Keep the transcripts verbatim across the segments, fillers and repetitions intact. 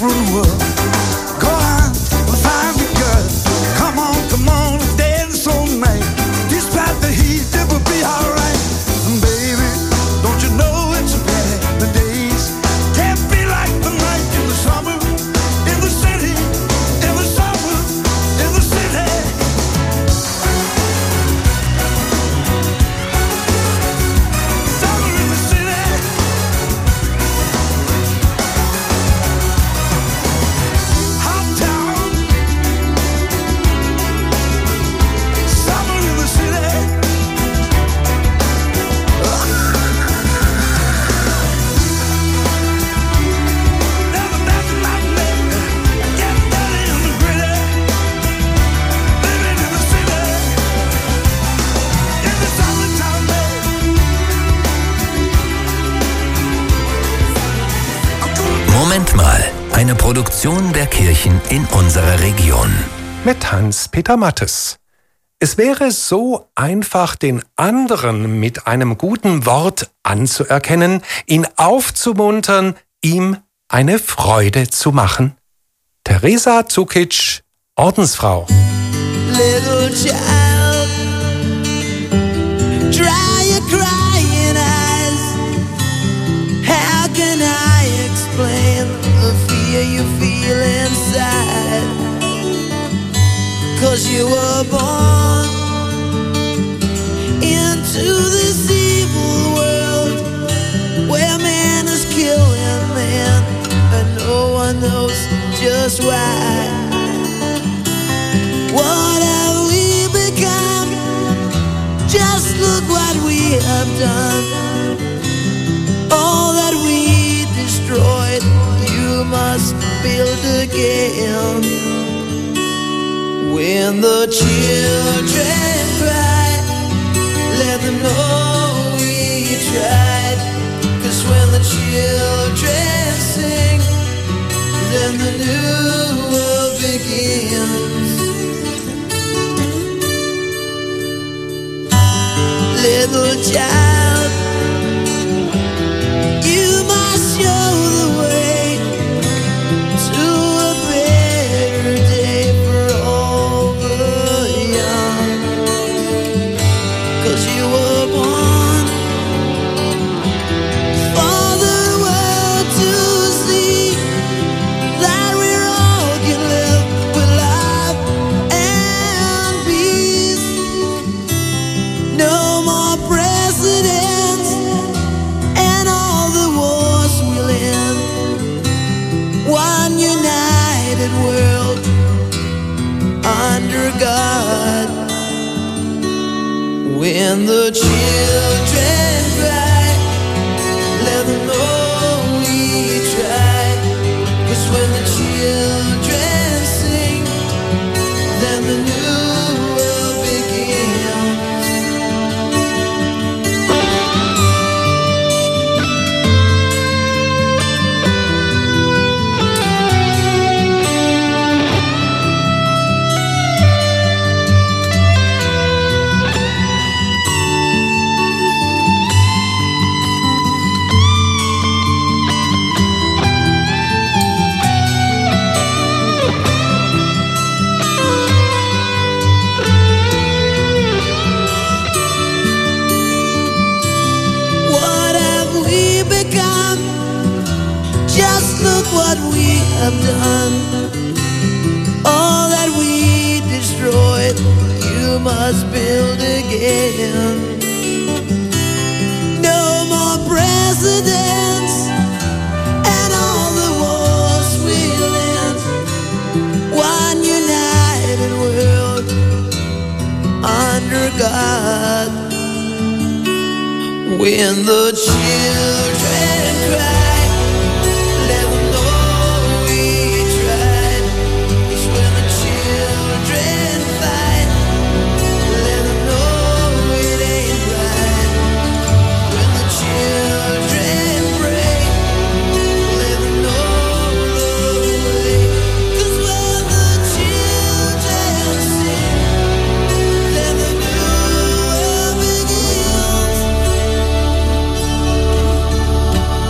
different world. Go on, find me, girl. Come on, come on, dance all night. Despite the heat, it will be alright. And baby, don't you know it's a pity the days can't be like the night in the summer, in the city, in the summer, in the city. Summer in the city. Hot town. Summer in the city. Never back in my neck. Get dirty in the gritty. Living in the city. In the summertime, baby. Moment mal, eine Produktion der Kirchen in unserer Region. Mit Hans-Peter Mattes. Es wäre so einfach, den anderen mit einem guten Wort anzuerkennen, ihn aufzumuntern, ihm eine Freude zu machen. Teresa Zukic, Ordensfrau. Little child, dry your crying eyes. How can I explain the fear you feel inside? 'Cause you were born into this evil world where man is killing man and no one knows just why. What have we become? Just look what we have done. All that we destroyed, you must build again. When the children cry, let them know we tried. 'Cause when the children sing, then the new world begins. Little child, you must show the way to a better day for all the young. 'Cause you were born for the world to see that we all can live with love and peace. No more presidents and all the wars we'll end. One united world under God. When the children cry, let them know we tried. 'Cause when the children sing, then the new world begins. What have we become? Just look what we have done. All that we destroyed, you must build again. No more presidents and all the wars we'll end. One united world under God. When the children cry, let them know we tried. 'Cause when the children fight, let them know it ain't right. When the children pray, let them know the way. 'Cause when the children sing, then the new world begins.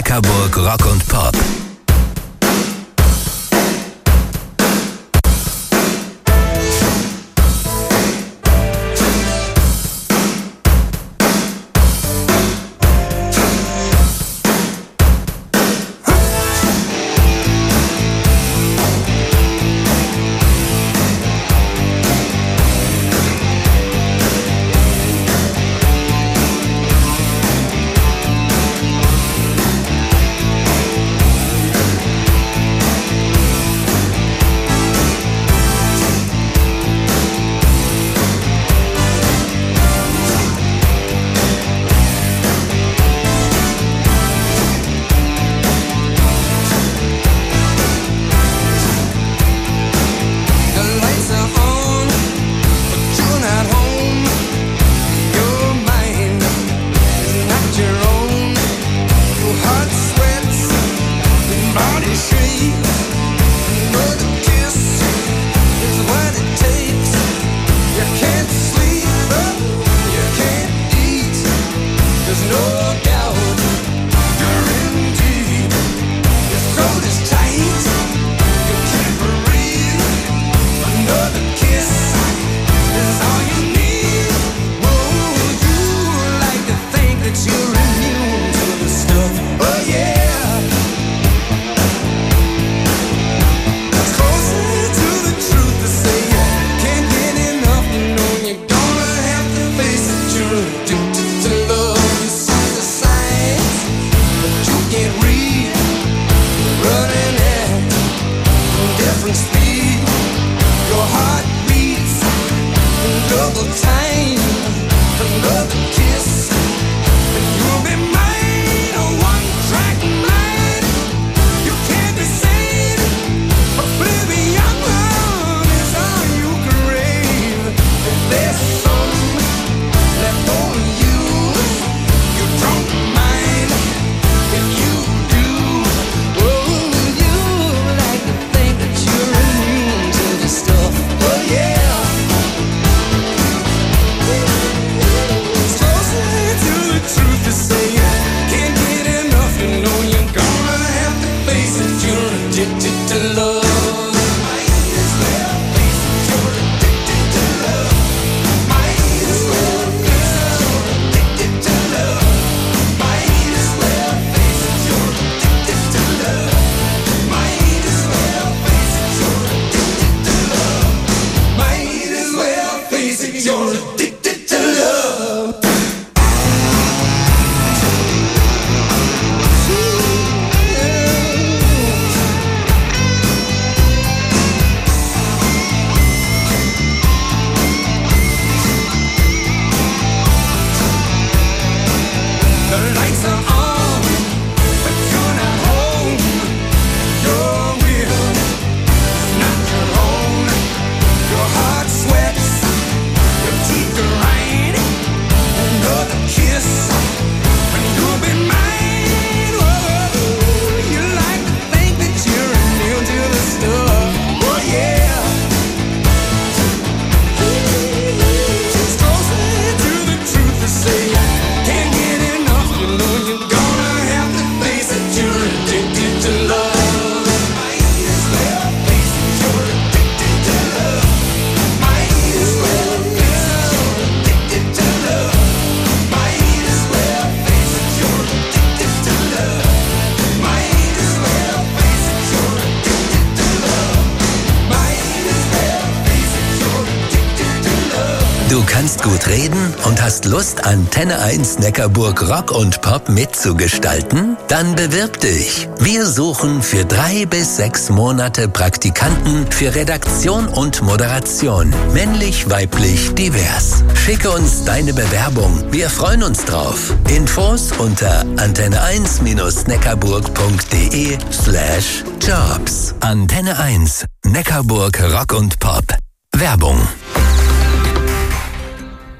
Neckarburg Rock und Pop. Du kannst gut reden und hast Lust, Antenne eins Neckarburg Rock und Pop mitzugestalten? Dann bewirb dich. Wir suchen für drei bis sechs Monate Praktikanten für Redaktion und Moderation. Männlich, weiblich, divers. Schicke uns deine Bewerbung. Wir freuen uns drauf. Infos unter antenne eins neckarburg punkt de slash jobs. Antenne eins Neckarburg Rock und Pop. Werbung.